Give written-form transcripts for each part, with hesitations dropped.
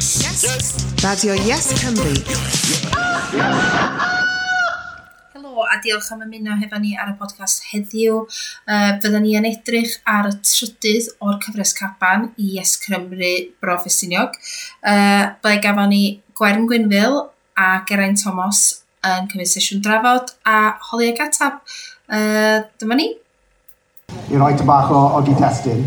Radio Yes Cymru. Helo a diolch am ymuno hefo ni ar y podcast heddiw. Fydden ni yn edrych ar y trydydd o'r cyfres caban i Yes Cymru Bro Ffestiniog. Byddai gafon ni Gwern Gwynfil a Geraint Thomas yn cymryd sesiwn drafod a holi ag atab. Dyma ni. I roi bach o gyd-testyn.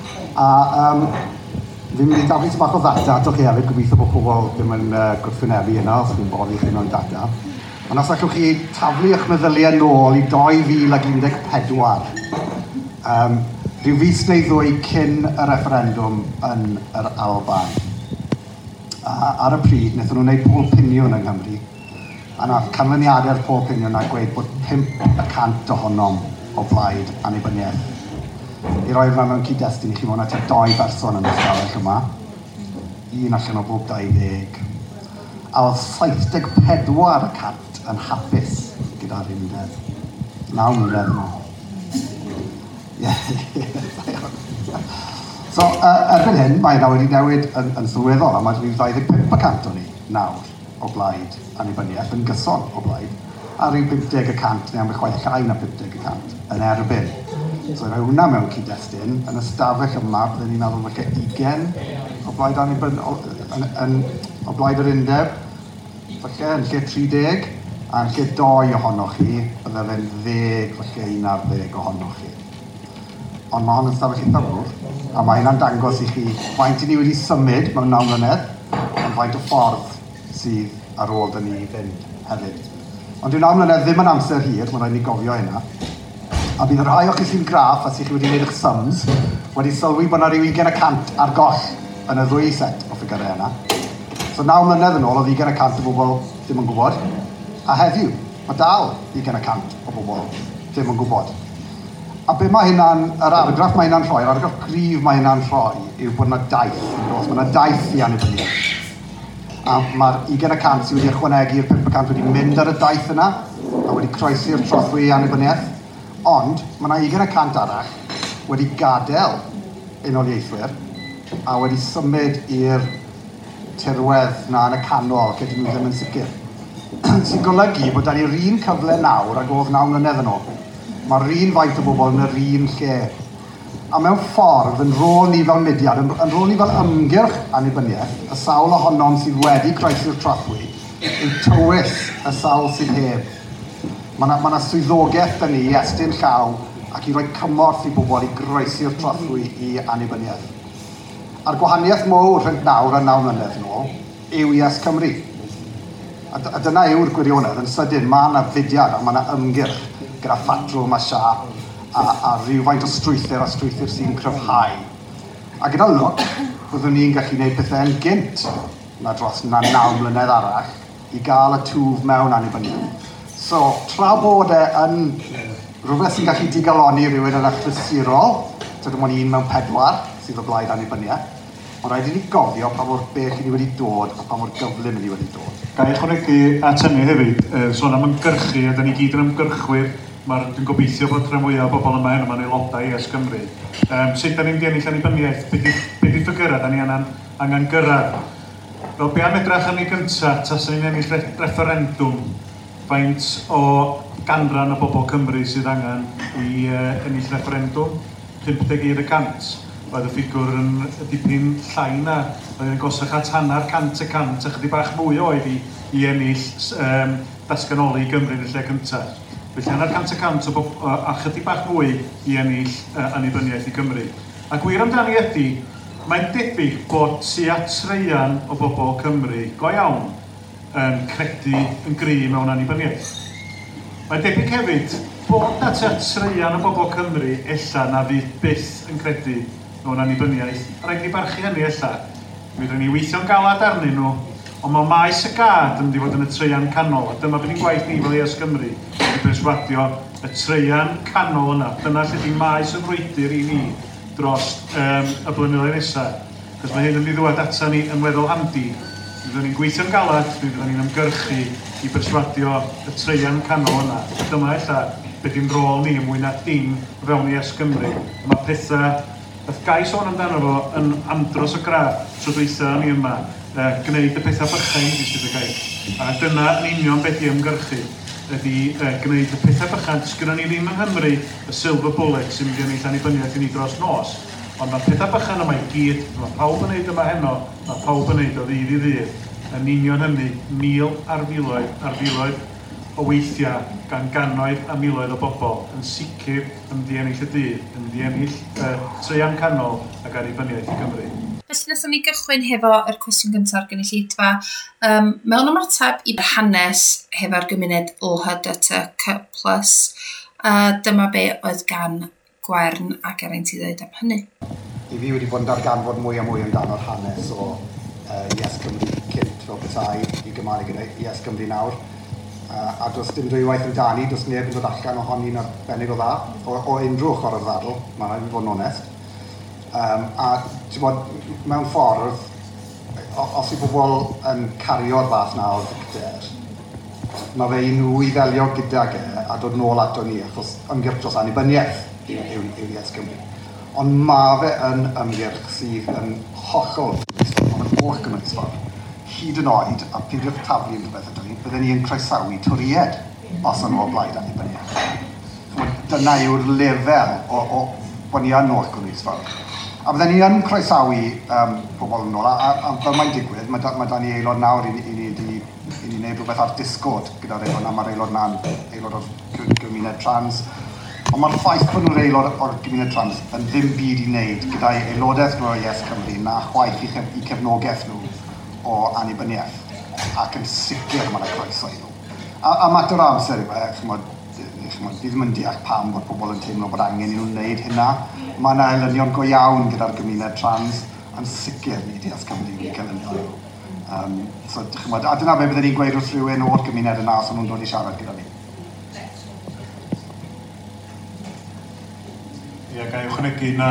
Fi'n mynd i daflu bach o ddata atoch chi hefyd, gobeithio bod pobl ddim yn gwrthwynebu yna os fi'n boddi chi mewn data. Ond os allwch chi taflu eich meddyliau nôl i 2014, rhyw fis neu ddwy cyn y referendwm yn yr Alban. Ar y pryd, wnaethon nhw'n gwneud poll opinion yng Nghymru, a nath canlyniadau'r poll opinion a gweud bod 5% ohonom o blaid annibyniaeth. I roi hwnna mewn cyd-destun i chi mewn at 2 berson yn y stafell yma. 1 allan o bob 20. A oedd 74% yn hapus gyda'r undeb. 9 mlynedd yma. So, erbyn hyn, mae yna wedi newid yn sylweddol, a mae rhyw 25% o ni nawr o blaid annibyniaeth yn gyson o blaid, a rhyw 50% neu am y chwaith llai na 50% yn erbyn. So, rhaid hwnna mewn cyd-destun, yn ystafell yma, byddwn ni'n meddwl falle 20 o blaid o blaid yr undeb, falle yn lle 30, a yn lle 2 ohonoch chi, bydde fe'n 10, falle 11 ohonoch chi. Ond mae hwn yn ystafell eitha fawr, a mae hynna'n dangos i chi faint i ni wedi symud mewn 9 mlynedd, ond faint o ffordd sydd ar ôl dyn ni fynd hefyd. Ond dyw 9 mlynedd ddim yn amser hir, mae'n rhaid ni gofio hynna. A bydd y rhai o'ch chi sy'n graff a sy'ch chi wedi gwneud eich sums wedi sylwi bod yna rhyw 20% ar goll yn y 2 set o ffigurau yna. So 9 mlynedd yn ôl oedd 20% o bobl ddim yn gwybod. A heddiw, mae dal 20% o bobl ddim yn gwybod. A be mae hynna'n, yr argraff mae hynna'n rhoi, yr argraff gryf mae hynna'n rhoi yw bod yna daith. Mae yna daith i annibyniaeth. A mae'r 20% sydd wedi ychwanegu'r 5% wedi mynd ar y daith yna a wedi croesi'r trothwy annibyniaeth. Ond, mae yna 20% arall wedi gadael unoliaethwyr a wedi symud i'r tirwedd na yn y canol, lle dyn nhw ddim yn sicr. Sy'n golygu bod da ni'r un cyfle nawr ag oedd 9 mlynedd yn ôl. Mae'r un faint o bobl yn yr un lle. A mewn ffordd, yn rôl ni fel mudiad, yn rôl ni fel ymgyrch annibyniaeth, y sawl ohonom sydd wedi croesi'r trothwy, yw tywys y sawl sydd heb. Mae yna swyddogaeth dyn ni i estyn llaw ac i roi cymorth i bobl i groesi'r trothwy i annibyniaeth. A'r gwahaniaeth mowr rhwng nawr a 9 mlynedd yn ôl yw Yes Cymru. A dyna yw'r gwirionedd. Yn sydyn, mae yna fudiad a mae yna ymgyrch gyda ffatrwm a siap a rhywfaint o strwythyr sy'n cryfhau. A gyda lwc, byddwn ni'n gallu gwneud pethau'n gynt na dros 9 mlynedd arall i gael y twf mewn annibyniaeth. So, tra bod yn rhywbeth sy'n gallu digaloni rhywun yn achlysurol, dim ond 1 mewn 4 sydd o blaid annibyniaeth, ond rhaid i ni gofio pa mor bell i ni wedi dod a pa mor gyflym i ni wedi dod. Gai ychwanegu at hynny hefyd, sôn am ymgyrchu, a da ni gyd yn ymgyrchwyr, dwi'n gobeithio bod rhan fwyaf o bobl yma yma'n aelodau i Yes Cymru. Sut da ni'n ennill annibyniaeth, be di ffigurau da ni angen gyrraedd. Fel be am edrach yn ei gyntaf, tas ni'n ennill referendwm, faint o ganran o bobl Cymru sydd angen i ennill referendwm, 51%. Oedd y ffigwr yn dipyn llai na, oedd yn gosach at hanner 100%, a chydig bach mwy oedd i ennill datganoli Gymru yn y lle cyntaf. Felly hanner 100% a chydig bach mwy i ennill annibyniaeth i Gymru. A gwir amdani ydy, mae'n debyg bod tua treian o bobl Cymru go iawn yn credu yn gry mewn annibyniaeth. Mae'n debyg hefyd bod na tua treian o bobl Cymru ella na fydd byth yn credu mewn annibyniaeth. A rhaid ni barchu hynny ella. Mi rydyn ni weithio'n galad arnyn nhw, ond mae maes y gad yn mynd i fod yn y treian canol. A dyma bydd ni'n gwaith ni fel Yes Cymru i perswadio y treian canol yna. Dyna lle di maes y frwydr i ni dros y blynyddoedd nesaf. Cos mae hyn yn ddod ata ni yn weddol handi. Byddwn ni'n gweithio'n galad, byddwn ni'n ymgyrchu i perswadio y treian canol yna. Dyma ella beth yw'n rôl ni mwy na dim fewn i Yes Cymru. Mae pethau, beth gai sôn amdano fo, yn andros o graff tro dweitha ni yma, gwneud y pethau bychain sydd y gael. A dyna yn union beth i ymgyrchu ydy gwneud y pethau bychain. Sgynnon ni ddim yng Nghymru y silver bullet sy'n mynd i ennill annibyniaeth i ni dros nos. Ond mae'r pethau bychain yma i gyd, mae pawb yn neud yma heno, mae pawb yn neud o ddydd i ddydd. Yn union hynny, mil ar filoedd o weithiau gan gannoedd a miloedd o bobl yn sicr yn mynd i ennill y dydd, yn mynd i ennill treian canol ac annibyniaeth i Gymru. Felly wnaethon ni gychwyn hefo yr cwestiwn gyntaf gynulleidfa. Mewn ymateb i hanes hefo'r gymuned LHDTC+, dyma be oedd gan Gwern ac Eraint i ddweud am hynny. I fi wedi bod yn darganfod mwy a mwy amdano'r hanes o Yes Cymru cynt fel bethau i gymaru gyda Yes Cymru nawr. A does dim dwywaith amdani, does neb yn dod allan ohoni'n arbennig o dda, o unrhyw ochr o'r ddadl, mae'n rhaid i fod yn onest. A bod, mewn ffordd, os yw bobl yn cario'r fath na o ddicter, mae fe i nhw i ddelio gydag a dod nôl ato ni, achos ymgyrch dros annibyniaeth yw Yes Cymru. Ond mae fe yn ymgyrch sydd yn hollol, ond yn holl gymryd hyd yn oed, a peidiwch taflu yn rhywbeth ydyn ni, bydden ni yn croesawu toried os yn o blaid annibyniaeth. Dyna yw'r lefel o bod ni yn oll gymryd. A bydden ni yn croesawu pobl yn ôl, a fel mae'n digwydd, mae da ni aelod nawr i ni wneud rhywbeth ar disgod gyda'r aelod na, mae'r aelod na'n aelod o'r gymuned trans. Ond mae'r ffaith bod nhw'n aelod o'r gymuned trans yn ddim byd i wneud gyda'i aelodaeth nhw o Yes Cymru na chwaith i cefnogaeth nhw o annibyniaeth, ac yn sicr mae'n croeso i nhw. A mater o amser i fe, chymod, ddim yn deall pam bod pobl yn teimlo bod angen i nhw'n wneud hynna. Mae yna elynion go iawn gyda'r gymuned trans, yn sicr ni Yes Cymru i gelynio nhw. A dyna be byddwn ni'n gweud wrth rhywun o'r gymuned yna os nhw'n dod i siarad gyda ni. Ie, gai ychwanegu na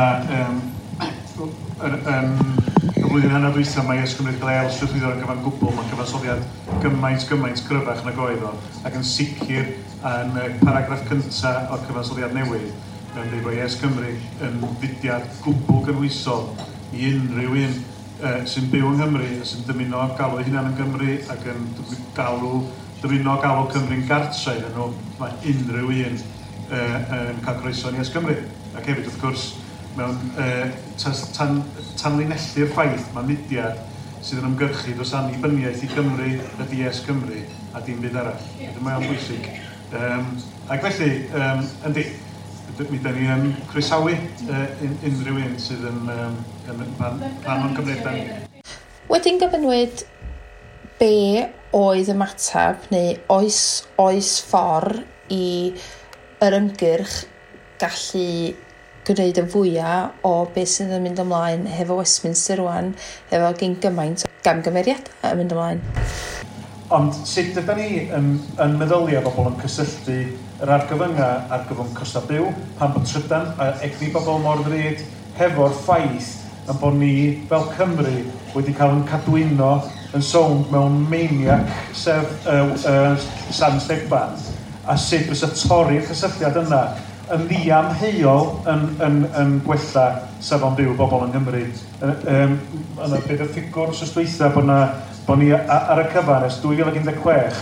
y flwyddyn hynny dwytha mae Yes Cymru wedi cael ei strwythwyddo ar gyfan gwbl, mae'n cyfansoddiad gymaint cryfach nag oedd o, ac yn sicr yn paragraff cyntaf o'r cyfansoddiad newydd, mae'n dweud bod Yes Cymru yn fudiad gwbl gynhwysol i unrhyw un sy'n byw yng Nghymru, sy'n dymuno galw hunan yn Gymru ac yn dymuno galw Cymru'n gartre iddyn nhw, mae unrhyw un yn cael croeso yn Yes Cymru. Ac hefyd, wrth gwrs, mewn tanlinellu'r ffaith, mae mudiad sydd yn ymgyrchu dros annibyniaeth i Gymru ydy Yes Cymru a dim byd arall. Dyma o'n bwysig. Ac felly, yndi, mi da ni yn croesawu unrhyw un sydd yn rhan o'n gymrydau ni. Wedyn gyfynwyd be oedd ymateb neu oes ffordd i yr ymgyrch gallu gwneud y fwyaf o beth sydd yn mynd ymlaen hefo Westminster rwan, hefo gen gymaint o gamgymeriadau yn mynd ymlaen. Ond sut ydyn ni yn meddyliau bobl yn cysylltu yr argyfyngau ar gyfwng costa byw, pan bod trydan a egni bobl mor ddrud, hefo'r ffaith yn bod ni fel Cymru wedi cael yn cadwyno yn sownd mewn maniac sef San Steffan, a sut fysa torri'r cysylltiad yna yn ddiamheuol yn gwella safon byw bobl yn Nghymru. Yna beth y ffigwr wrth dweitha bod ni ar y cyfan ers 2016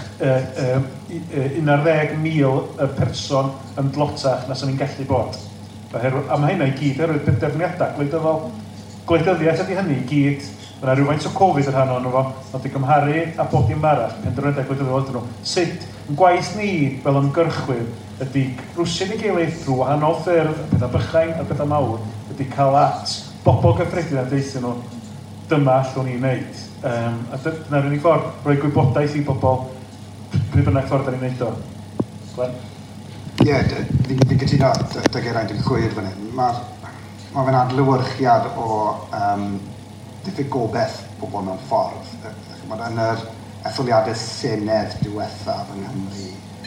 11,000 y person yn dlotach na sy'n ni'n gallu bod. A mae hynna i gyd oherwydd penderfyniadau gwleidyddol. Gwleidyddiaeth ydy hynny i gyd. Mae yna rhywfaint o Covid yn rhan o'n nhw, ond i gymharu a bod dim arall, penderfyniadau gwleidyddol ydyn nhw. Sut, yn gwaith ni fel ymgyrchwyr, ydy rwsyn i gilydd drwy wahanol ffyrdd, pethau bychain a pethau mawr, ydy cael at bobl gyffredin a deithio nhw, dyma allwn ni'n neud. A dyna'r unig ffordd, rhoi gwybodaeth i bobl, pryd bynnag ffordd da ni'n neud o. Glenn? Ie, fi'n gytuno dy Geraint yn chwyr fan hyn. Mae fe'n adlewyrchiad o diffyg gobeith pobl mewn ffordd. Yn yr etholiadau Senedd diwethaf yng Nghymru,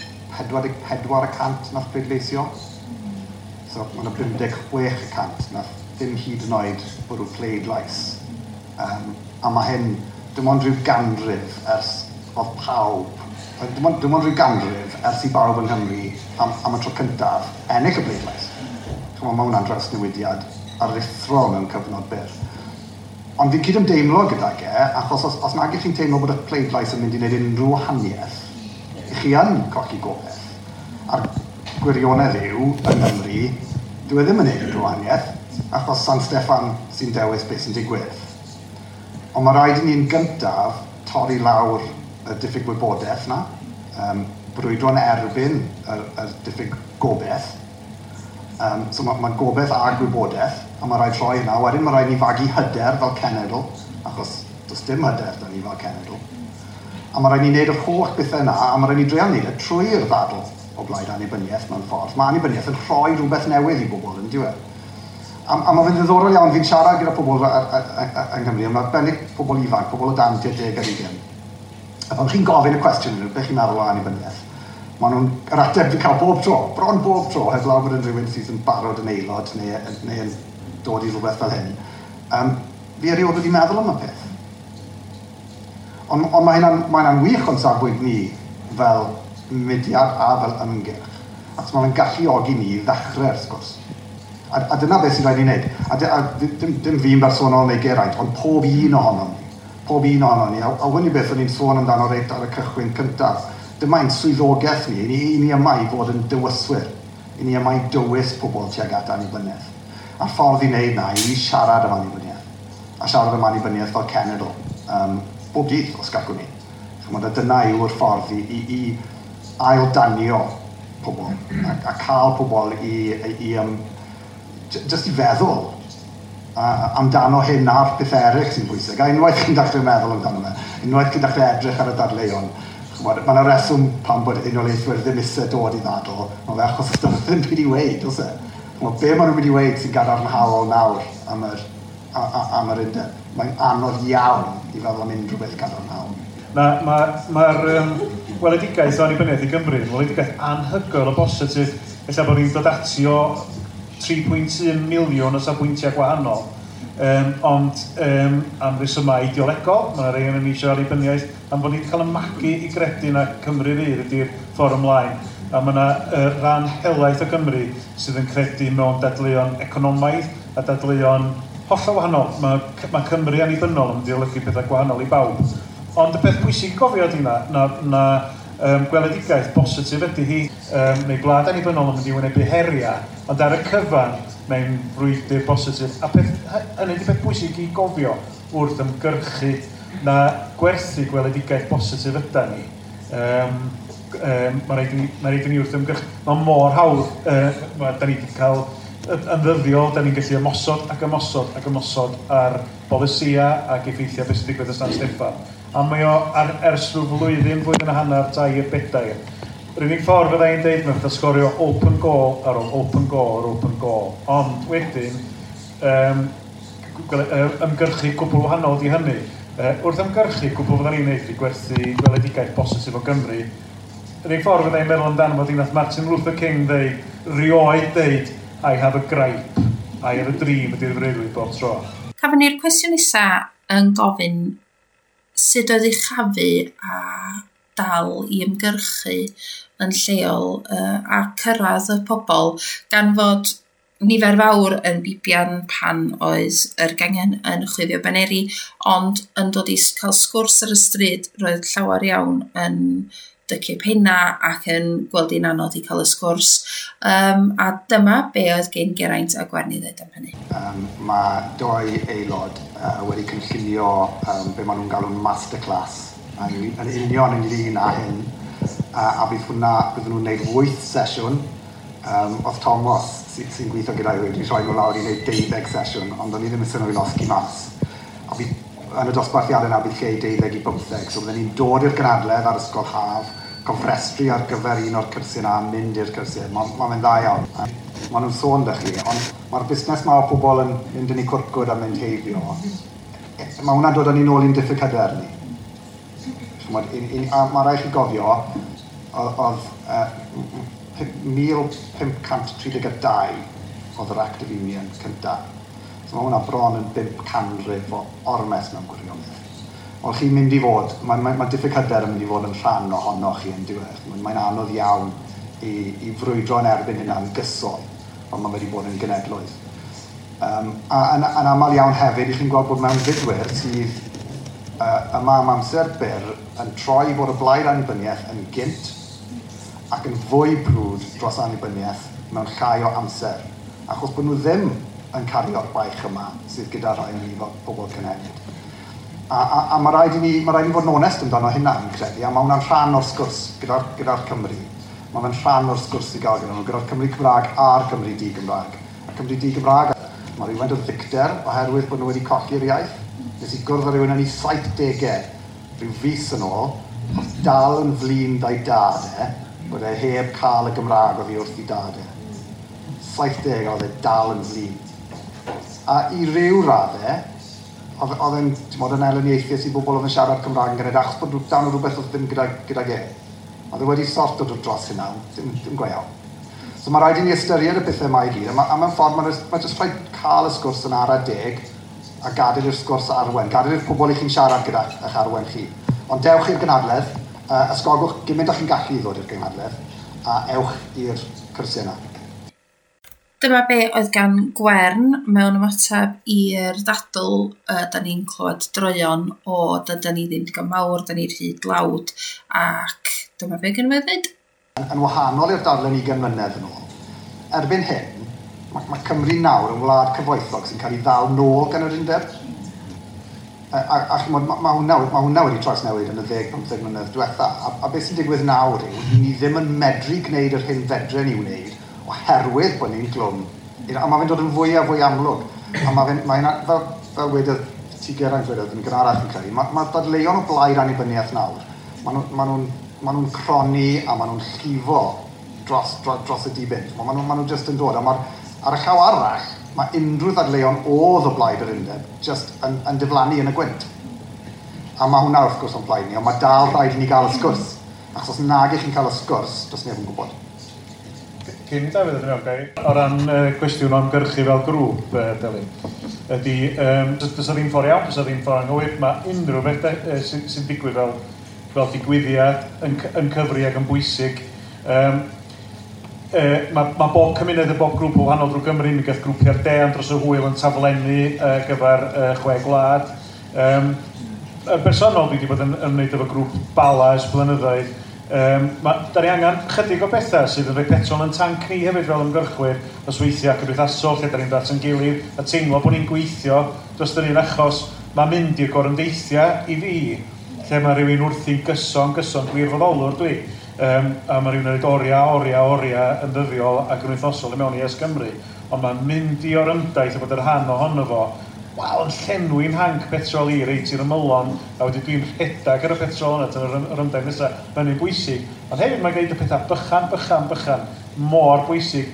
44% nath pleidleisio. So, mae'n 56% nath ddim hyd yn oed bwrw pleidlais. A mae hyn, dim ond rhyw ganrif ers oedd pawb, dim ond rhyw ganrif ers i bawb yng Nghymru am y tro cyntaf ennill y pleidlais. Mae hwnna'n dros newidiad aruthrol mewn cyfnod byr. Ond fi'n cydymdeimlo gydag achos os nag ych chi'n teimlo bod y pleidlais yn mynd i wneud unrhyw wahaniaeth, chi yn colli gobeith. A'r gwirionedd yw, yn Nghymru, dwi ddim yn gwneud unrhyw wahaniaeth, achos San Steffan sy'n dewis beth sy'n digwydd. Ond mae rhaid i ni'n gyntaf torri lawr y diffyg wybodaeth yna, brwydro yn erbyn y diffyg gobeith. So mae gobeith a gwybodaeth, a mae rhaid rhoi yna. Wedyn mae rhaid ni fagu hyder fel cenedl, achos does dim hyder da ni fel cenedl. A mae rhaid ni wneud yr holl bethau yna, a mae rhaid ni dreul wneud trwy'r ddadl o blaid annibyniaeth mewn ffordd. Mae annibyniaeth yn rhoi rhywbeth newydd i bobl, yn diwedd. A mae fe'n ddiddorol iawn, fi'n siarad gyda pobl yng Nghymru, mae bennig pobl ifanc, pobl o dan 10 ar 20. A pan chi'n gofyn y cwestiwn nhw, beth chi'n meddwl o annibyniaeth? Maen nhw'n yr ateb fi'n cael bob tro, bron bob tro, heblaw bod yn rhywun sydd yn barod yn aelod neu yn dod i rhywbeth fel hyn. Fi erioed wedi meddwl am y peth. Ond mae hynna'n wych o'n safbwynt ni fel mudiad a fel ymgyrch. Ac mae'n galluogi ni ddechrau'r sgwrs. A dyna beth sy'n rhaid i wneud. A dim fi'n bersonol neu Geraint, ond pob un ohonom ni. Pob un ohonom ni. A hynny beth o'n i'n sôn amdano reit ar y cychwyn cyntaf. Dyma ein swyddogaeth ni. Ni yma i fod yn dywyswyr. Ni yma i dywys pobl tuag at annibyniaeth. A'r ffordd i wneud na i siarad am annibyniaeth. A siarad am annibyniaeth fel cenedl. Bob dydd os gallwn ni. Dyna yw'r ffordd i aildanio pobl. A cael pobl just i feddwl amdano hyn a'r peth eraill sy'n bwysig. A unwaith chi'n dechrau meddwl amdano fe, unwaith chi'n dechrau edrych ar y dadleuon, mae yna reswm pan bod unolaethwyr ddim eisiau dod i ddadl, mae fe achos ydym ddim wedi weid, oes e? Be maen nhw'n wedi weid sy'n gadarnhaol nawr am yr undeb. Mae'n anodd iawn i feddwl am unrhyw beth gadarnhaol. Mae'r weledigaeth o annibyniaeth i Gymru, weledigaeth anhygoel o bositif, felly bod ni'n dod ati o 3.1 miliwn o safbwyntiau gwahanol. Ond am resymau ideolegol, mae yna rei yn eisiau annibyniaeth, am bod ni wedi cael ymagu i gredu na Cymru fydd ydy'r ffordd ymlaen. A mae yna rhan helaeth o Gymru sydd yn credu mewn dadleuon economaidd a dadleuon hollol wahanol. Mae Cymru annibynnol yn diolygu pethau gwahanol i bawb. Ond y peth pwysig gofio ydy na gweledigaeth bositif ydy hi, neu gwlad annibynnol yn mynd i wynebu heria, ond ar y cyfan mae'n frwydr bositif. A hynny ydy peth pwysig i gofio wrth ymgyrchu na gwerthu gweledigaeth bositif yda ni. Mae rhaid i ni wrth ymgyrchu. Mae mor hawdd, da ni wedi cael yn ddyddiol, da ni'n gallu ymosod ac ymosod ac ymosod ar bolisia ac effeithio beth sy'n digwydd y San Steffan. A mae o ers rhyw flwyddyn a hanner 2 i'r 4. Yr unig ffordd fydda i'n deud mewn sgorio open goal ar ôl open goal ar open goal. Ond wedyn, ymgyrchu cwbl wahanol di hynny. Wrth ymgyrchu cwbl fydda ni'n neud i gwerthu gweledigaeth bositif o Gymru. Yr unig ffordd fydda i'n meddwl amdano fod nath Martin Luther King rioed deud I have a gripe, I have a dream ydy'r freuddwyd bob tro. Cafon ni'r cwestiwn isa yn gofyn sut oedd eich chafu a dal i ymgyrchu yn lleol a cyrraedd y pobl gan fod nifer fawr yn bibian pan oedd yr gangen yn chwifio baneri, ond yn dod i cael sgwrs ar y stryd roedd llawer iawn yn dycu penna ac yn gweld hi'n anodd i cael y sgwrs. A dyma be oedd gen Geraint a Gwerni ddweud am hynny. Mae 2 aelod wedi cynllunio be maen nhw'n galw'n masterclass. Yn union yn un a hyn. A bydd nhw'n gwneud 8 sesiwn. Oedd Thomas sy'n gweithio gyda'i wedi rhoi nhw lawr i wneud 12 sesiwn, ond o'n i ddim yn sy'n o'i losgi mas. A bydd yn y dosbarthiadau yna bydd lle 12 i 15, so byddwn ni'n dod i'r gynadledd ar ysgol haf, cofrestru ar gyfer un o'r cyrsiau yna, mynd i'r cyrsiau. Mae'n dda iawn. Maen nhw'n sôn dy chi, ond mae'r busnes yma o pobl yn mynd yn ei cwrcwyd a mynd heibio. Mae hwnna'n dod â ni nôl i'n diffyg hyder ni. Mae rhaid chi gofio, oedd 1532 oedd yr Act of Union cyntaf. So mae hwnna bron yn 500 o ormes mewn gwirionedd. Ond chi'n mynd i fod, mae diffyg hyder yn mynd i fod yn rhan ohono chi yn diwedd. Mae'n anodd iawn i frwydro yn erbyn hynna'n gysol, ond mae wedi bod yn genedloedd. Yn aml iawn hefyd, i chi'n gweld bod mewn fidwyr sydd yma am amser byr yn troi bod y blaid annibyniaeth yn gynt ac yn fwy brwd dros annibyniaeth mewn llai o amser, achos bod nhw ddim yn cario'r gwaith yma sydd gyda rhai ni fel pobl cynhenid. A mae rhaid i ni fod yn onest amdano hynna, yn credu, a mae hwnna'n rhan o'r sgwrs gyda'r Cymru. Mae fe'n rhan o'r sgwrs i gael gyda'r Cymru Cymraeg a'r Cymru Di-Gymraeg. A Cymru Di-Gymraeg, mae rhywun yn ddicter oherwydd bod nhw wedi colli'r iaith. Nes i gwrdd â rhywun yn ei 70au, rhyw fus yn ôl, oedd dal yn flin da'i dade, bod e heb cael y Gymraeg o fi wrth i dade. 70 oedd e dal yn flin. A i ryw raddau, oedd yn eleniaethus i bobl oedd yn siarad Cymraeg yn gwneud achos bod dan o rhywbeth oedd ddim gyda ge. Oedd e wedi sort o dros hynna, dim gweithio. So mae rhaid i ni ystyried y pethau yma i gyd, a mewn ffordd mae jyst rhaid cael y sgwrs yn ara deg a gadael i'r sgwrs arwen, gadael i'r pobl i chi'n siarad gyda eich arwen chi. Ond dewch i'r gynhadledd, ysgogwch gymaint o'ch chi'n gallu ddod i'r gynhadledd, a ewch i'r cyrsiau yna. Dyma be oedd gan Gwern mewn ymateb i'r ddadl da ni'n clywed droion o da ni ddim digon mawr, da ni'n rhy dlawd, ac dyma be gynnu ddweud. Yn wahanol i'r darlen 20 mlynedd yn ôl, erbyn hyn, mae Cymru nawr yn wlad cyfoethog sy'n cael ei ddal nôl gan yr undeb. A mae hwnna wedi trawsnewid yn y 10-15 mlynedd diwetha. A beth sy'n digwydd nawr yw, ni ddim yn medru gwneud yr hyn fedre ni wneud oherwydd bod ni'n glwm. A mae fe'n dod yn fwy a fwy amlwg. A mae'n fel wedodd ti Geraint wedodd yn gynharach yn credu, mae dadleuon o blaid annibyniaeth nawr. Mae nhw'n croni a mae nhw'n llifo dros y dibyn. Mae nhw jyst yn dod. Ar y llaw arall, mae unrhyw ddadleuon oedd o blaid yr undeb jyst yn diflannu yn y gwynt. A mae hwnna wrth gwrs o'n blaid ni, ond mae dal rhaid i ni gael y sgwrs. Achos os nag chi'n cael y sgwrs, does neb yn gwybod. Cyn Dafydd yn ymwneud, o ran cwestiwn o ymgyrchu fel grŵp, Delyn, ydy, does ddim ffordd iawn, does ddim ffordd anghywir, mae unrhyw beth sy'n digwydd fel digwyddiad yn cyfri ac yn bwysig. Mae bob cymuned a bob grŵp o wahanol drwy Gymru, mi gaeth grwpiau'r de dros y hwyl yn taflennu gyfer 6 gwlad. Yn bersonol, dwi wedi bod yn ymwneud efo grŵp Bala ers blynyddoedd. Da ni angen chydig o bethau sydd yn rhoi petrol yn tanc ni hefyd fel ymgyrchwyr os weithiau cymdeithasol lle da ni'n dalt yn gilydd a teimlo bod ni'n gweithio dros yr un achos mae mynd i'r gorymdeithiau i fi lle mae rhywun wrthi'n gyson gwirfoddolwr dwi a mae rhywun yn rhaid oria yn ddyddiol ac yn wythnosol i mewn i Gymru ond mae'n mynd i orymdaeth a bod yr rhan ohono fo yn llenwi'n hanc petrol i reit i'r ymylon a wedi dwi'n rhedag ar y petrol yna tan yr ymdaith nesaf. Mae'n un bwysig. Ond hefyd mae'n gwneud y pethau bychan mor bwysig.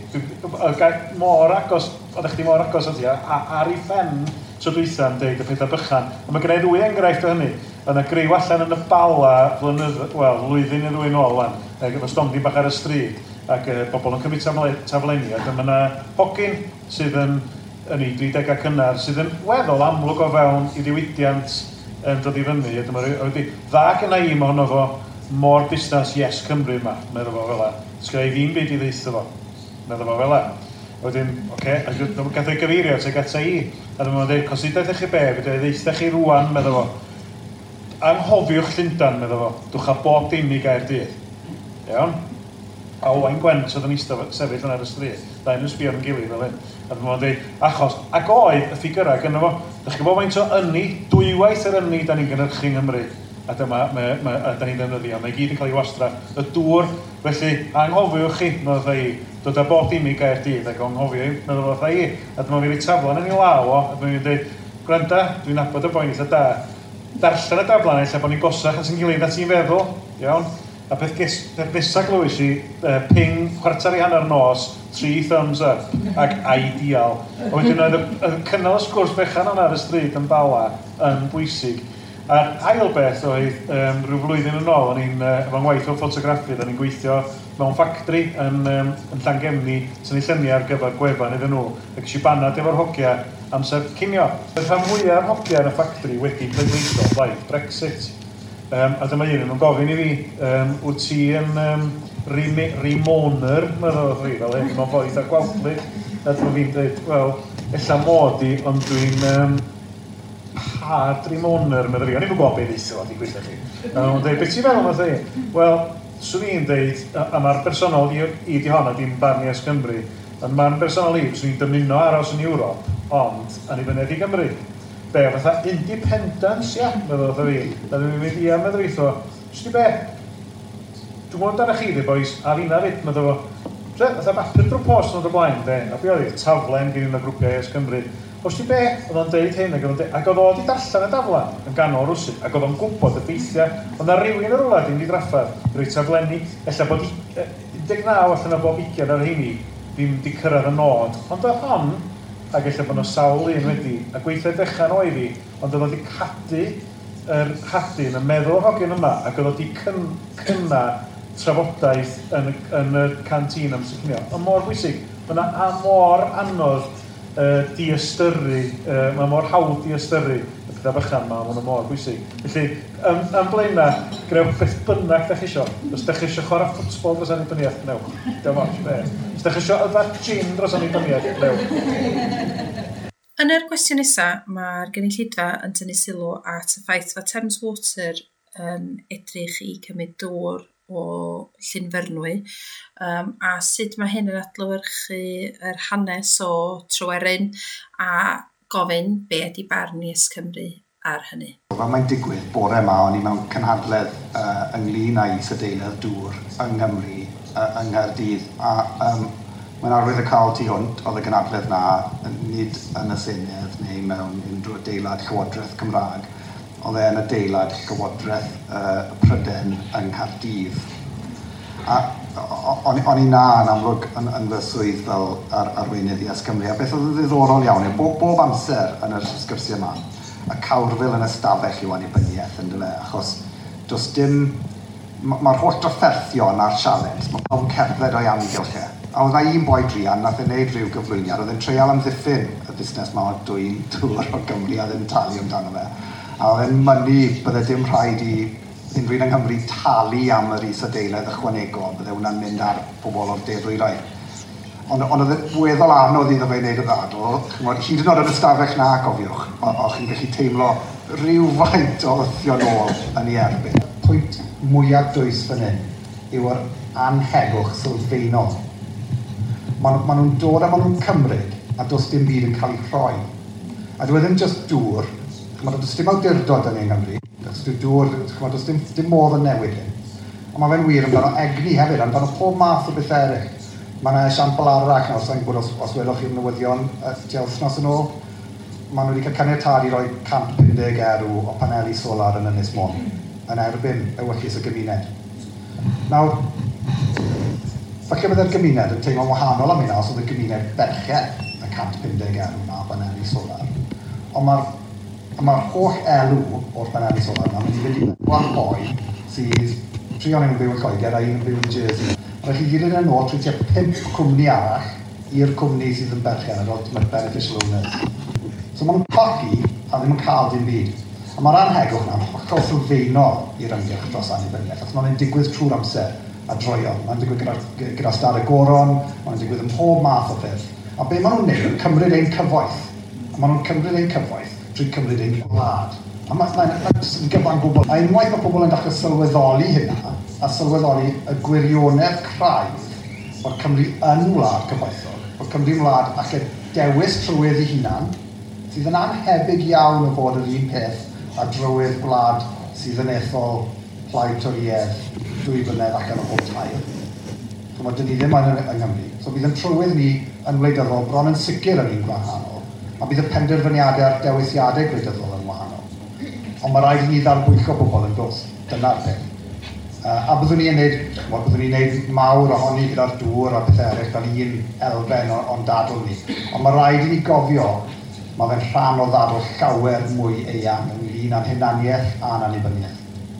Mor agos, oeddech chi mor agos o ti ar ei ffen tro dwytha'n deud y pethau bychan. A mae gwneud 2 enghraifft o hynny. Yna griw allan yn y Bala flwyddyn neu 2 ôl wan. Efo stondin bach ar y stryd ac bobl yn cymryd tafleniad. A mae yna hogyn sydd yn ei 30au cynnar sydd yn weddol amlwg o fewn i ddiwydiant dod i fyny. Dyma wedi dda gyna i ohono fo mor busnes Yes Cymru yma, meddwl fo fel la. Sgynna i ddim byd i ddeitha fo, meddwl fo fel la. Wedyn, gath o'i gyfeirio tuag ata i. A dyma fo'n dweud, cosidaeth eich i be, fe dweud ddeitha chi rwan, meddwl fo. Anghofiwch Llundain, meddwl fo, dwch a bob dim i Gaerdydd. Iawn? A Owain Gwent oedd yn sefyll yn ar y stryd. Da yn sbio yn gilydd fel hyn. A dyma fo'n dweud, achos, ac oedd y ffigurau gyda fo, ydych chi'n bod faint o ynni, 2 waith yr ynni da ni'n gynhyrchu yng Nghymru. A dyma, da ni'n defnyddio, mae gyd yn cael ei wastraff. Y dŵr, felly, anghofiwch chi, meddwl i, dod â bob dim i Gaerdydd, ac anghofio i, meddwl i. A dyma fi'n ei taflan yn ei law o, a dyma fi'n dweud, gwranda, dwi'n nabod y boen eitha da. Darllen y daflan lle bod ni'n gosach at yn gilydd a ti'n feddwl, iawn. A peth nesaf glywys i, ping 4:15 nos, 3 thumbs up, ac ideal. A wedyn oedd y cynnal y sgwrs fechan o'n ar y stryd yn Bala yn bwysig. A'r ail beth oedd rhyw flwyddyn yn ôl, o'n i'n efo'n waith o ffotograffi, o'n i'n gweithio mewn ffactri yn Llangefni, sy'n ei lluniau ar gyfer gwefan iddyn nhw, ac eisiau banad efo'r hogia amser cinio. Y rhan fwyaf o'r hogia yn y ffactri wedi pleidleisio blaid Brexit. A dyma un yn gofyn i fi, wyt ti yn remoner, meddwl fi, fel hyn, mewn ffordd eitha gwawdlyd. A dyma fi'n dweud, wel, ella mod i, ond dwi'n Dream Owner, meddwl fi. O'n i'n gwybod beth eithaf oedd i gweithio chi. Ond dweud, beth ti'n meddwl oedd hi? Wel, swn i'n dweud, a mae'r bersonol i di honna, dim barn i Cymru, ond mae'r bersonol i, swn i'n dymuno aros yn Ewrop, ond annibyniad i Gymru. Be, fatha independence, ia, meddwl oedd fi. A dwi'n mynd i am meddwl eithaf, swn i be? Dwi'n gwybod dan chi, boys, a fi'n aryd, meddwl fo. Fatha bapur drwy post nhw'n y blaen, de, a be oedd i, taflen gyda'n y grwpiau Cymru. Os ti be, oedd o'n deud hyn, ac oedd o wedi darllen y daflan yn ganol rwsyd, ac oedd o'n gwybod y ffeithiau. Oedd na rywun yr wlad ddim wedi draffadd, rwy'n taflenni, ella bod 19 allan o bob 20 ar heini ddim wedi cyrraedd y nod. Ond oedd hon, ac ella bod nhw sawl un wedi, a gweithio dechan oedd hi, ond oedd o wedi cadw yr hadyn, y meddwl hogyn yma, ac oedd o wedi cynna trafodaeth yn y canteen am sicnio. Ond mor bwysig, mae mor anodd di-ystyru, mae mor hawdd di-ystyru y pethau bychan yma, mae mor bwysig. Felly, yn blaena, grewch beth bynnag da chi isio. Os da chi isio chwarae ffwtsbol dros annibyniaeth, newch. Dim ond, be. Os da chi isio yfad gin dros annibyniaeth, newch. Yn yr gwestiwn nesaf, mae'r gynulleidfa yn tynnu sylw at y ffaith fod Thames Water yn edrych i cymryd dŵr o Llynfernwy, a sut mae hyn yn adlewyrchu yr hanes o Tryweryn a gofyn be ydy barn i Cymru ar hynny. Mae'n digwydd bore yma, o'n i mewn cynhadledd ynglyn â is-adeiledd dŵr yng Nghymru, yng Nghaerdydd, a mae'n arwydd y cael tu hwnt, oedd y gynhadledd na, nid yn y Senedd neu mewn unrhyw adeilad Llywodraeth Cymraeg, oedd e'n adeilad Llywodraeth Pryden yng Nghaerdydd. A o'n i na yn amlwg yn fy swydd fel arweinydd i Cymru, a beth oedd yn ddiddorol iawn, bob amser yn yr sgyrsiau yma, y cawrfil yn ystafell yw annibyniaeth yn dyfe, achos does dim, mae'r holl drafferthion a'r sialens, mae pawb yn cerdded o'i amgylchau. A oedd na un boi drian, nath e'n neud rhyw gyflwyniad, oedd e'n treial amddiffyn y busnes yma o dwy'n dŵr o Gymru a ddim talu amdano fe. A oedd e'n mynnu bydde dim rhaid i unrhyw un yng Nghymru talu am yr is-adeiledd ychwanegol, bydde hwnna'n mynd ar pobl o'r deddwylau. Ond oedd e'n weddol anodd iddo fe wneud y ddadl, hyd yn oed yn y stafell na, cofiwch, o'ch chi'n gallu teimlo rhywfaint o wthio nôl yn ei erbyn. Pwynt mwyaf dwys fan hyn yw'r anhegwch sylfaenol. Maen nhw'n dod a maen nhw'n cymryd, a does dim byd yn cael ei rhoi. A dwi ddim jyst dŵr, does dim awdurdod yn ein Nghymru, does dim modd yn newid hyn. Ond mae fe'n wir amdano egni hefyd, amdano pob math o beth eraill. Mae yna esiampl arall, os sa'n gwybod os welwch chi'n newyddion tua wythnos yn ôl, maen nhw wedi cael caniatâd i roi 150 erw o paneli solar yn Ynys Môn, yn erbyn ewyllus y gymuned. Nawr, falle bydde'r gymuned yn teimlo'n wahanol am hynna os oedd y gymuned berchen y 150 erw na o paneli solar. Ond mae'r holl elw o'r paneli solar yna, mae'n mynd i fynd boi sydd 3 o'n yn byw yn Lloegr a 1 yn byw yn Jersey. Rhaid chi gyd yn y nôl trwy tua 5 cwmni arall i'r cwmni sydd yn berchen yr ultimate beneficial owners. So maen nhw'n cogi a ddim yn cael dim byd. A mae'r anhegwch na'n hollol sylfaenol i'r ymgyrch dros annibyniaeth, achos mae'n digwydd trwy'r amser a droion. Mae'n digwydd gyda stad y goron, mae'n digwydd yn pob math o beth. A be maen nhw'n neud yn cymryd ein cyfoeth. A maen nhw'n cymryd ein cyfoeth trwy cymryd ein gwlad. A mae'n gyfan gwybod. A unwaith mae pobl yn dechrau sylweddoli hynna, a sylweddoli y gwirionedd craidd o'r Cymru yn wlad cyfoethog, o'r Cymru wlad allai dewis trywydd ei hunan, sydd yn anhebyg iawn o fod yr un peth a drywydd gwlad sydd yn ethol plaid toriedd 2 blynedd allan o bob tair. So mae dyn ni ddim yn Nghymru. So bydd yn trywydd ni yn wleidyddol bron yn sicr yn un gwahanol, a bydd y penderfyniadau a'r dewisiadau gwleidyddol yn wahanol. Ond mae rhaid i ni ddarbwycho pobl yn dos. Dyna'r peth. A byddwn ni'n gwneud mawr ohoni gyda'r dŵr a pethau eraill fel un elfen o'n dadl ni. Ond mae rhaid i ni gofio, mae fe'n rhan o ddadl llawer mwy eang ynglyn â'n hunaniaeth a'n annibyniaeth.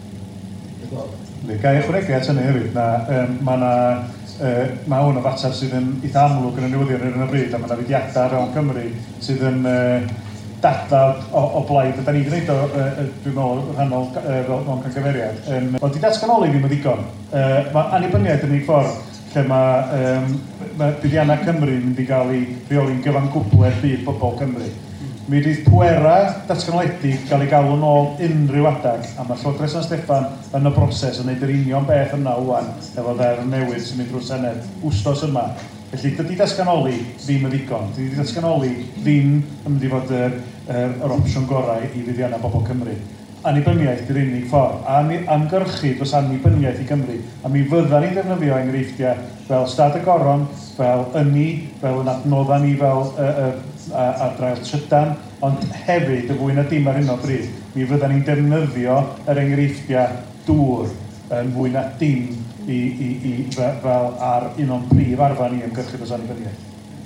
Gai ychwanegu at hynny hefyd, mae hwn o fater sydd yn eitha amlwg yn y newyddion ar y bryd, a mae yna fudiadau rawn Cymru sydd yn dadlad o blaid, a da ni wedi gwneud o, dwi'n meddwl, rhannol mewn cynghyferiad. Ond i datganoli ddim yn ddigon. Mae annibyniaeth yn ei ffordd lle mae buddiannau Cymru yn mynd i gael ei reoli'n gyfan gwbler byd bobl Cymru. Mi ydydd pwera datganoledig gael ei galw yn ôl unrhyw adag, a mae Llywodraeth San Steffan yn y broses yn gwneud yr union beth yna wwan efo dde'r newydd sy'n mynd drwy'r Senedd wstos yma. Felly, dydy datganoli ddim yn ddigon. Dydy datganoli ddim yn mynd i fod yr opsiwn gorau i fuddiannau bobl Cymru. Annibyniaeth yw'r unig ffordd, a amgyrchu dros annibyniaeth i Gymru. A mi fyddan ni'n defnyddio enghreifftiau fel Stad y Goron, fel Ynni, fel yn adnodda ni fel ar drail Trydan, ond hefyd y fwy na dim ar hyn o bryd. Mi fyddan ni'n defnyddio yr enghreifftiau dŵr yn fwy na dim fel ar un o'n prif arfan i ymgyrchu dros annibyniaeth.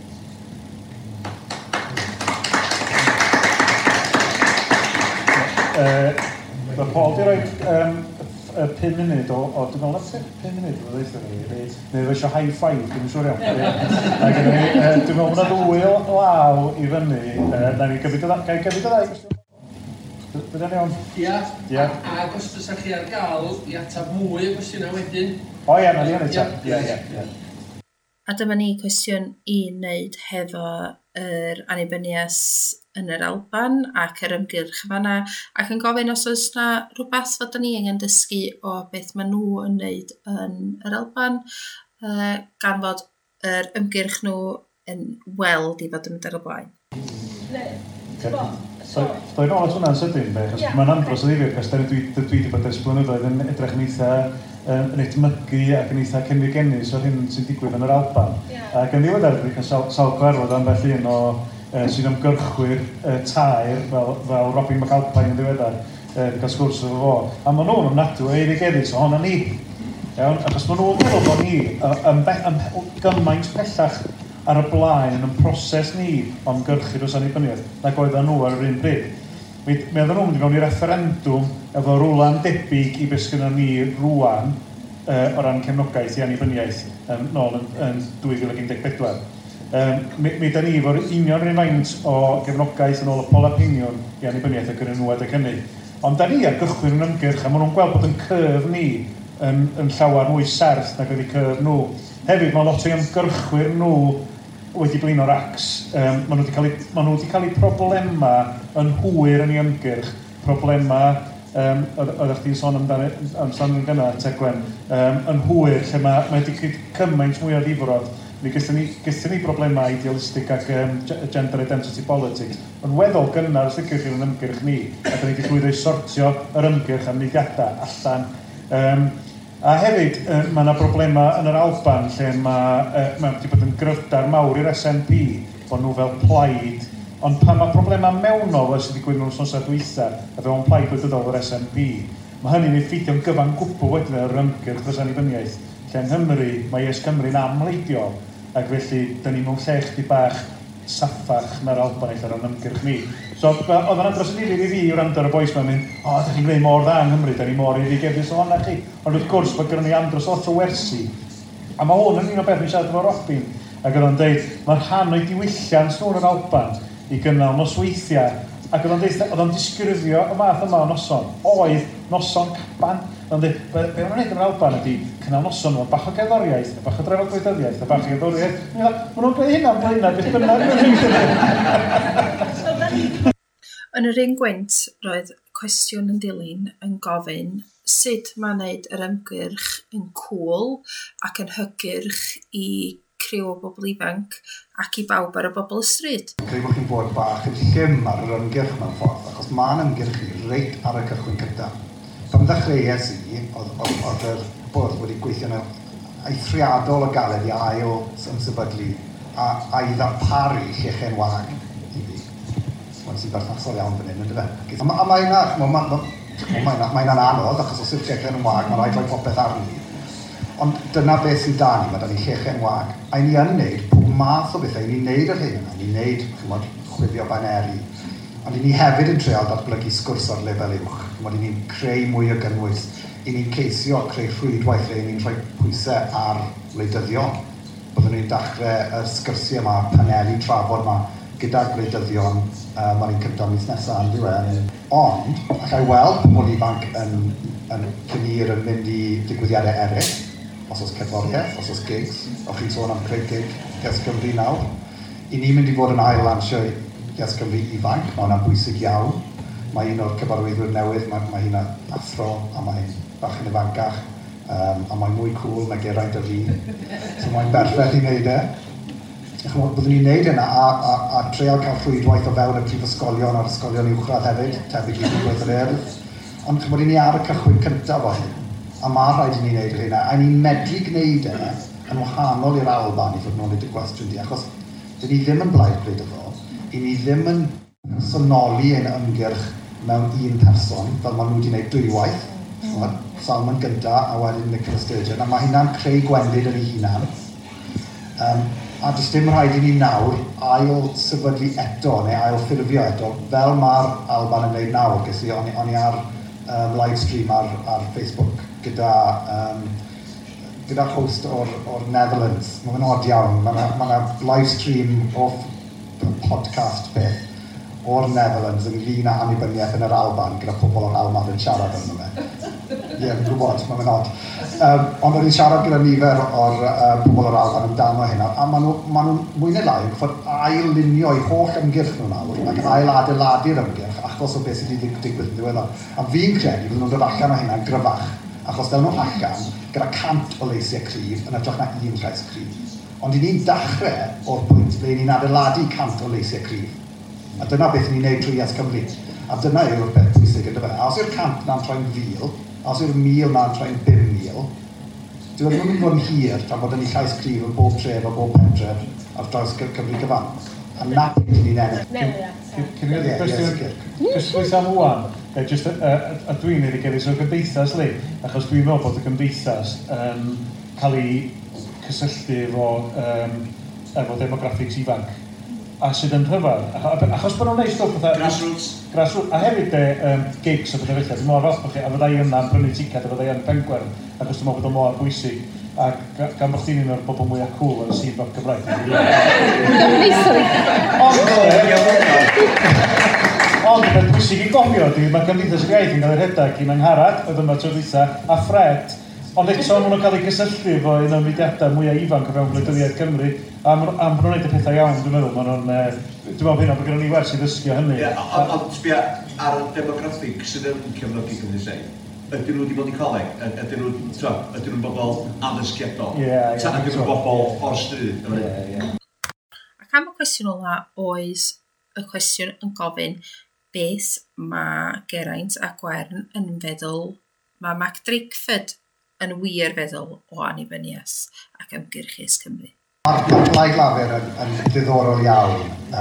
Mae Paul di roi 5 munud o dwi'n meddwl 5 munud o ddeitha ni, neu eisiau high five, dwi'n siŵr iawn. Dwi'n meddwl bod yna ddwy law i fyny, na ni gyfyd o ddau. Byddai'n iawn? Ia. A os bysach chi ar gael i atab mwy o gwestiynau wedyn? O ia, na ni yn eto. Ia. A dyma ni cwestiwn i wneud hefo yr annibyniaeth yn yr Alban ac yr ymgyrch fanna, ac yn gofyn os oes yna rhywbeth fod ni angen dysgu o beth maen nhw yn wneud yn yr Alban, gan fod yr ymgyrch nhw yn weld i fod yn mynd ar y blaen. Doedd nôl at hwnna'n sydyn, mae'n andros o ddifyr, cos dwi wedi bod ers blynyddoedd yn edrych yn eitha yn etmygu ac yn eitha cynnig-enus o'r hyn sy'n digwydd yn yr Alban. Ac yn ddiweddar, dwi'n cael sawl gwarfod am felly un o sy'n ymgyrchwyr tair fel Robin McAlpine yn ddiweddar, wedi cael sgwrs efo fo. A maen nhw'n ofnadwy o eiddigeddus ohona ni. Achos maen nhw'n meddwl bod ni gymaint pellach ar y blaen yn y proses ni o ymgyrchu dros annibyniaeth nag oedden nhw ar yr un bryd. Mi oedden nhw'n mynd i fewn i referendwm efo rwla'n debyg i beth sgynnon ni rwan o ran cefnogaeth i annibyniaeth nôl yn 2014. Mi da ni efo'r union rhan faint o gefnogaeth yn ôl y poll opinion i annibyniaeth ac yn nhw adeg hynny. Ond da ni ar gychwyn yn ymgyrch a maen nhw'n gweld bod yn cyrf ni yn llawer mwy serth nag ydi cyrf nhw. Hefyd mae lot o ymgyrchwyr nhw wedi blino'r acs. Maen nhw wedi cael eu problema yn hwyr yn ei ymgyrch. Problema, oeddech chi'n sôn amdano gyna, Tegwen, yn hwyr lle mae wedi creu cymaint mwy o ddifrod. Mi gyda ni problema idealistig ac gender identity politics. Yn weddol gynnar os ydych chi'n ymgyrch ni, a da ni wedi llwyddo i sortio yr ymgyrch am mudiadau allan. A hefyd, mae yna broblema yn yr Alban lle mae wedi bod yn gryfdar mawr i'r SNP, bod nhw fel plaid. Ond pan mae problema mewnol sydd wedi digwydd mewn wthnosau dwytha, a fewn plaid gwleidyddol o'r SNP, mae hynny'n effeithio'n gyfan gwbl wedyn yr ymgyrch dros annibyniaeth. Lle yng Nghymru, mae Yes Cymru'n amleidio, ac felly, dyn ni mewn lle chdi bach saffach na'r Alban eich ar ymgyrch ni. So, oedd yna dros yn i fi wrando ar y boes ma'n mynd, da chi'n gwneud mor dda yng Nghymru, da ni mor eiddigeddus o honna chi. Ond wrth gwrs, mae gyda ni andros lot o wersi. A mae hwn yn un o beth mi'n siarad efo Robin. Ac oedd o'n dweud, mae'r rhan o'i diwylliant nhw'n yr Alban i gynnal nosweithiau. Ac oedd o'n disgrifio y math yma o noson. Oedd noson caban. Ond be ma'n gwneud yn yr Alban ydy cynnal noson o bach o gerddoriaeth, a bach o drefod gwleidyddiaeth, a bach o gerddoriaeth. Maen nhw'n gwneud hynna'n blaenau, beth bynnag. Yn yr un gwynt, roedd cwestiwn yn dilyn yn gofyn sut mae'n gwneud yr ymgyrch yn cool ac yn hygyrch i criw o bobl ifanc ac i bawb ar y bobl y stryd. Creu bod chi'n bod bach yn llym ar yr ymgyrch mewn ffordd, achos mae'n ymgyrchu reit ar y cychwyn cyntaf. Pan ddechreuais i, oedd yr bwrdd wedi gweithio yn eithriadol o galed i ail ymsefydlu a i ddarparu llechen wag i fi. Mae'n sy'n berthnasol iawn fan hyn, ynddo fe? A mae'n anodd, achos os yw'r llechen yn wag, mae'n rhaid rhoi popeth arni. Ond dyna beth sy'n da ni, mae da ni llechen wag. A ni yn wneud pob math o bethau, ni'n wneud yr hyn yna, ni'n wneud chwifio baneri. Ond ni hefyd yn treol datblygu sgwrs o'r lefel uwch. Ni'n creu mwy o gynnwys. I ni'n ceisio creu rhwydwaith le ni'n rhoi pwysau ar wleidyddion. Byddwn ni'n dechrau y sgyrsiau yma, paneli trafod yma, gyda gwleidyddion, mae'n cyntaf mis nesaf yn diwedd. Ond, allai weld pobl ifanc yn cynir yn mynd i digwyddiadau eraill, os oes cerddoriaeth, os oes gigs, o'ch chi'n sôn am creu gig Yes Cymru nawr. I ni mynd i fod yn ail-lansio Yes Cymru ifanc, mae hwnna'n bwysig iawn. Mae un o'r cyfarwyddwyr newydd, mae hi'n athro, a mae'n bach yn ifancach, a mae'n mwy cool na Geraint a fi. So mae'n berffaith i wneud e. Byddwn ni'n neud yna a treol cael rhwydwaith o fewn y prifysgolion a'r ysgolion uwchradd hefyd, tebyg i ddigwydd yr erdd. Ond chymod i ni ar y cychwyn cyntaf o hyn, a mae rhaid i ni wneud hynna, a ni'n medru gwneud e yn wahanol i'r Alban i fod nôl i dy gwestiwn di, achos dyn ni ddim yn blaid bryd o fo, i ni ddim yn sonoli ein ymgyrch mewn un person, fel maen nhw wedi gwneud dwywaith, Salmon gynta a wedyn Nicola Sturgeon, a mae hynna'n creu gwendid yn ei hunan. A does dim rhaid i ni nawr ail sefydlu eto neu ail ffurfio eto, fel mae'r Alban yn gwneud nawr. Gysi, o'n i ar live stream ar Facebook gyda host o'r Netherlands. Mae'n od iawn. Mae'n live stream o podcast beth o'r Netherlands ynglyn â annibyniaeth yn yr Alban gyda pobl o'r Alban yn siarad yn fe. Ie, yn gwybod, mae'n od. Ond o'n i'n siarad gyda nifer o'r pobl o'r Alban amdano hynna, a maen nhw'n mwy neu lai yn gwybod ail-lunio eu holl ymgyrch nhw nawr, ac ail-adeiladu'r ymgyrch, achos o beth sydd wedi digwydd yn ddiweddar. A fi'n credu byddwn nhw'n dod allan o hynna'n gryfach, achos del nhw allan gyda 100 o leisiau cryf yn edrych na un llais cryf. Ond i ni'n dechrau o'r pwynt ble ni'n adeiladu 100 o leisiau cryf. A dyna beth ni'n neud trwy Yes Cymru. A dyna yw'r beth bwysig gyda fe. A os yw'r 100 na'n troi'n 1,000, a os yw'r 1,000 na'n troi'n 5,000, dwi'n ddim yn fod yn hir tra bod yn ei llais cryf yn bob tref a bob pentref ar draws Cymru gyfan. A na beth ni'n ennill. Cyn i'r cwestiwn am wwan, a dwi'n ei ddegelu so'r gymdeithas le, achos dwi'n meddwl bod y gymdeithas yn cael ei cysylltu efo demographics ifanc. A sydd yn rhyfedd, achos bod nhw'n neud stwff fatha... Grassroots. A hefyd gigs o bethau felly, dwi'n meddwl falch bod chi, a fyddai yna'n brynu ticad, a fyddai yn Pengwern, achos dwi'n meddwl bod o'n mor bwysig. A gan bod chdi'n un o'r bobl mwyaf cool yn y scene rock Gymraeg. Ond beth bwysig i gofio, mae Gymdeithas yr Iaith yn cael ei rhedeg i Mangharad, oedd yma tro dweitha, a Fred. Ond eto, maen nhw'n cael ei gysylltu efo un o'r mudiadau mwyaf ifanc o fewn Gwleidyddiaeth Cymru. A maen nhw'n gwneud y pethau iawn, dwi'n meddwl. Dwi'n meddwl hynna bod gen ni wers i ddysgu hynny. Ond sbia ar y demograffig sydd yn cefnogi Cymru. Ydyn nhw wedi bod i coleg? Ydyn nhw'n bobl addysgiadol? Ydyn nhw'n bobl o'r stryd? Ac am y cwestiwn ola oes y cwestiwn yn gofyn beth mae Geraint a Gwern yn feddwl, mae Mac Drakeford yn wir feddwl o annibyniaeth ac ymgyrch Yes Cymru. Mae'r Blaid Lafur yn ddiddorol iawn.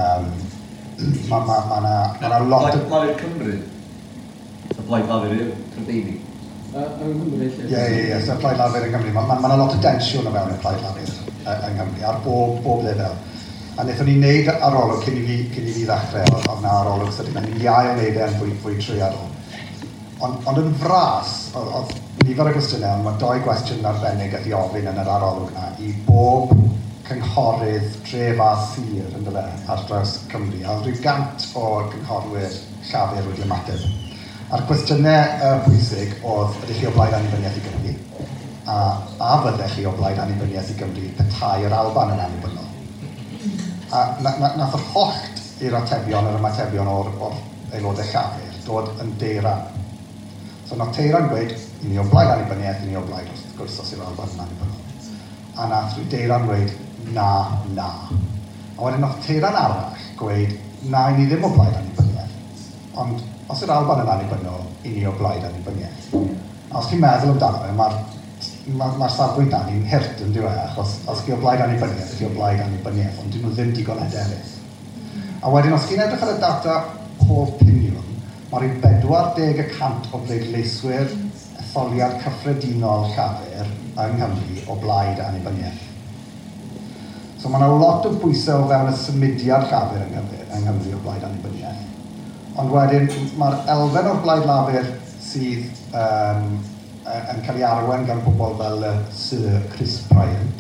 Mae lot o... Blaid Cymru? Y Blaid Lafur yw Cymdeini? Yn Nghymru, lle? Ie, so Blaid Lafur yn Nghymru. Mae lot o densiwn o fewn y Blaid Lafur yng Nghymru, ar bob lefel. A wnaethon ni'n neud arolwg cyn i fi ddechrau, oedd na arolwg sydd yn iawn neud e'n fwy trwyadol. Ond yn fras, oedd nifer o gwestiynau, ond mae 2 gwestiwn arbennig gath i ofyn yn yr arolwg yna i bob cynghorydd tref a sir yn dyle ar draws Cymru. A oedd rhyw 100 o gynghorwyr llafur wedi ymateb. A'r gwestiynau pwysig oedd, ydych chi o blaid annibyniaeth i Gymru? A fyddech chi o blaid annibyniaeth i Gymru petai yr Alban yn annibynnol? A nath yr hollt i'r atebion, yr ymatebion o'r aelodau llafur dod yn deiran. So nath Teiran gweud, i ni o blaid annibyniaeth, i ni o blaid wrth gwrs os yw'r Alban yn annibynnol. A nath Teiran gweud, na. A wedyn nath Teiran arall gweud, na, i ni ddim o blaid annibyniaeth. Ond os yw'r Alban yn annibynnol, i ni o blaid annibyniaeth. A os chi'n meddwl amdano fe, mae'r safbwynt dan ni'n hirt yn diwedd, achos os chi o blaid annibyniaeth, chi o blaid annibyniaeth, ond dyn nhw ddim digon ederydd. A wedyn, os chi'n edrych ar y data pob piniwn, mae'r 40% o bleidleiswyr etholiad cyffredinol llafur yng Nghymru o blaid annibyniaeth. So mae yna lot o bwysau o fewn y symudiad llafur yng Nghymru o blaid annibyniaeth. Ond wedyn, mae'r elfen o'r blaid lafur sydd yn cael ei arwain gan bobl fel Sir Chris Bryant,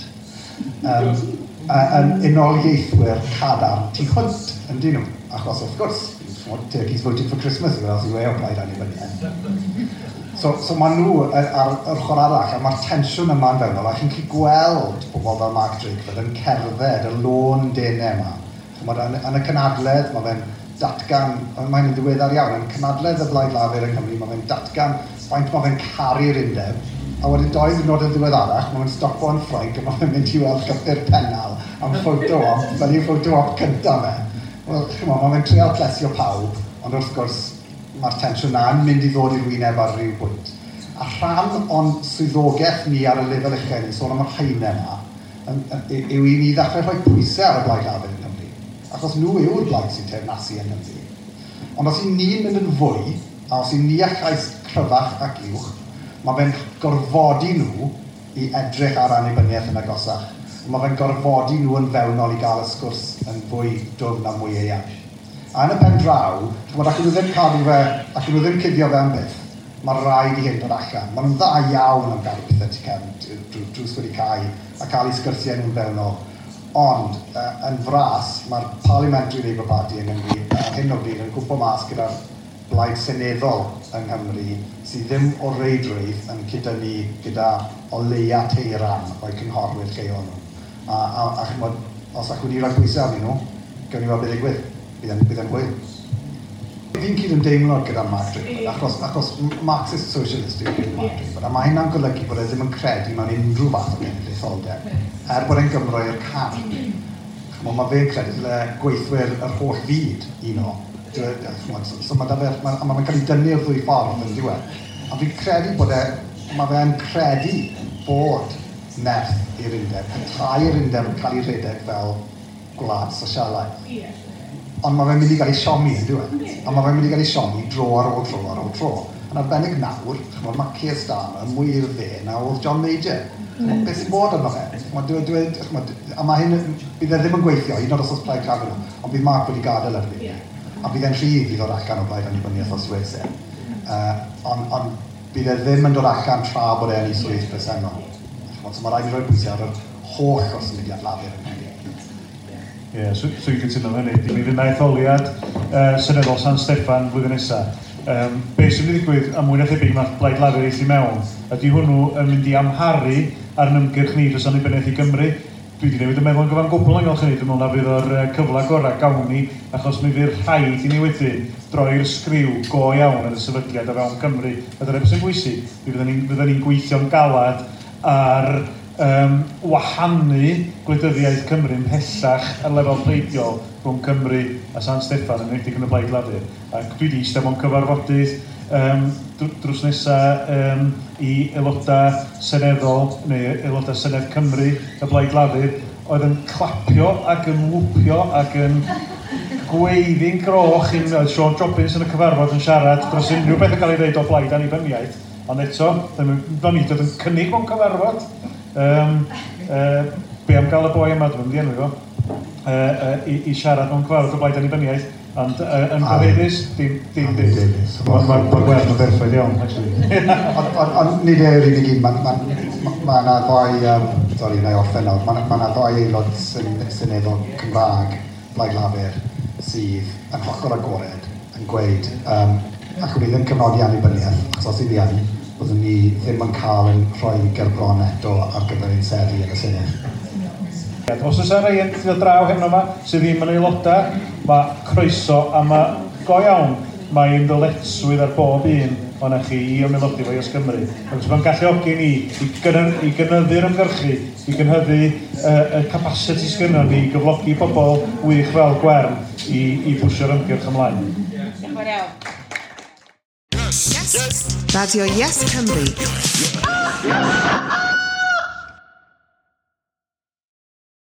yn unoliaethwyr cadarn tu hwnt yn dyn nhw. Achos wrth gwrs, Turkey's voting for Christmas, fel sy'n wei o blaid annibyniaeth. So maen nhw ar yr ochr arall, a mae'r tensiwn yma'n fewnol, a chi'n gallu gweld pobl fel Mark Drakeford yn cerdded y lôn denau yma. Yn y cynadledd, mae fe'n datgan, mae'n ddiweddar iawn, yn cynadledd y Blaid Lafur yng Nghymru, mae fe'n datgan faint mae fe'n caru'r undeb, a wedyn doi ddynod yn ddiweddarach, mae fe'n stopo yn Ffrainc, a mae fe'n mynd i weld llythyr pennal am photo op, fel i'r photo op cyntaf me. Wel, mae fe'n treol plesio pawb, ond wrth gwrs, mae'r tensiwn na'n mynd i ddod i'r wyneb ar ryw bwynt. A rhan o'n swyddogaeth ni ar y lefel uchel, ni sôn am yr haenau yma, yw i ni ddechrau rhoi pwysau ar y Blaid Lafur yn Nghymru. Achos nhw yw'r blaid sy'n teyrnasu yn Nghymru. Ond os i ni'n mynd yn fwy, a os i ni a chais cryfach ac uwch, mae fe'n gorfodi nhw i edrych ar annibyniaeth yn agosach. Mae fe'n gorfodi nhw yn fewnol i gael y sgwrs yn fwy dwfn a mwy eang. A yn y pen draw, ac nhw ddim cadw fe, ac nhw ddim cuddio fe am byth, mae rhaid i hyn dod allan. Mae nhw'n dda iawn am gael pethau ti cefn, drws wedi cael, a cael eu sgyrsiau nhw'n fewnol. Ond, yn fras, mae'r Parliamentary Labour Party yn Nghymru, hyn o bryd, yn gwmpo mas gyda'r blaid seneddol yng Nghymru, sydd ddim o reidrwydd yn cydynnu gyda o leia teiran o'i cynghorwyr lleol nhw. A chymod, os allwn ni roi pwysau arnyn nhw, gawn ni weld beth ddigwydd. Bydd yn hwyl. Fi'n cyd yn deimlo gyda Mark Drakeford, achos Marxist Socialist yw'r Mark Drakeford, a mae hynna'n golygu bod e ddim yn credu mewn unrhyw fath o genedlaetholdeb, bod e'n Gymro i'r car. Mae fe'n credu le gweithwyr yr holl fyd un o. So mae'n cael ei dynnu o'r ddwy ffordd yn diwedd. A fi'n credu bod mae fe'n credu bod nerth i'r undeb, petai'r undeb yn cael ei redeg fel gwlad sosialaidd. Ond mae fe'n mynd i gael ei siomi yn diwedd. A mae fe'n mynd i gael ei siomi dro ar ôl tro ar ôl tro. Yn arbennig nawr, mae Keir Starmer yn mwy i'r dde na oedd John Major. Beth sy'n bod yno fe? A mae hyn, bydd e ddim yn gweithio, un o'r os Blaid Lafur, ond bydd Mark wedi gadael ar fi. A bydd e'n rhydd i ddod allan o Blaid Annibyniaeth os wesau. Ond bydd e ddim yn dod allan tra bod e'n ei swydd presennol. So mae rhaid i roi bwysau ar yr holl o'r symudiad lafur yn Nghymru. Ie, swy'n cytuno hynny. Mi fydd na etholiad seneddol San Steffan flwyddyn nesaf. Be sy'n mynd i ddigwydd am mwy na thebyg mae Blaid Lafur eith i mewn, ydy hwnnw yn mynd i amharu ar yn ymgyrch ni dros annibyniaeth i Gymru. Dwi wedi newid yn meddwl yn gyfan gwbl yn ynghylch ni, dwi'n meddwl na fydd o'r cyfle gorau gawn ni, achos mi fydd rhaid i ni wedyn droi'r sgriw go iawn ar y sefydliad o fewn Cymru. Ydy'r ebys yn bwysig, fydden ni'n gweithio'n galad ar wahanu gwleidyddiaeth Cymru ymhellach ar lefel pleidiol rhwng Cymru a San Steffan yn enwedig yn y Blaid Lafur. Ac dwi wedi eistedd mewn cyfarfodydd drws nesaf i aelodau seneddol neu aelodau Senedd Cymru y Blaid Lafur oedd yn clapio ac yn wwpio ac yn gweiddi'n groch oedd Sean Jobbins yn y cyfarfod yn siarad dros unrhyw beth yn cael ei dweud o blaid annibyniaeth. Ond eto, do'n i dod yn cynnig mewn cyfarfod. Be am gael y boi yma, dwi'n mynd i enw fo, i siarad mewn cyfarfod o blaid annibyniaeth. Ond yn gyhoeddus, dim byd. Mae'n werth o berffaith iawn, actually. Ond nid yw'r unig un, mae yna ddoi, sori, na i orffen nawr, mae yna ddoi aelod seneddol Cymraeg Blaid Lafur sydd yn hollol agored yn gweud, ac wedi ddim cyfnodi annibyniaeth, achos os i fi byddwn ni ddim yn cael yn rhoi gerbron eto ar gyfer ein seri yn y Senedd. Os oes yna rhaid sydd o draw heno yma, sydd ddim yn aelodau, mae croeso a mae go iawn, mae'n ddyletswydd ar bob un o'na chi i ymelodi fo i Os Cymru. Ac mae'n galluogi ni i gynyddu'r ymgyrchu, i gynyddu y capacity sgynnon ni i gyflogi pobl wych fel Gwern i bwysio'r ymgyrch ymlaen. Diolch yn fawr iawn. Radio Yes Cymru.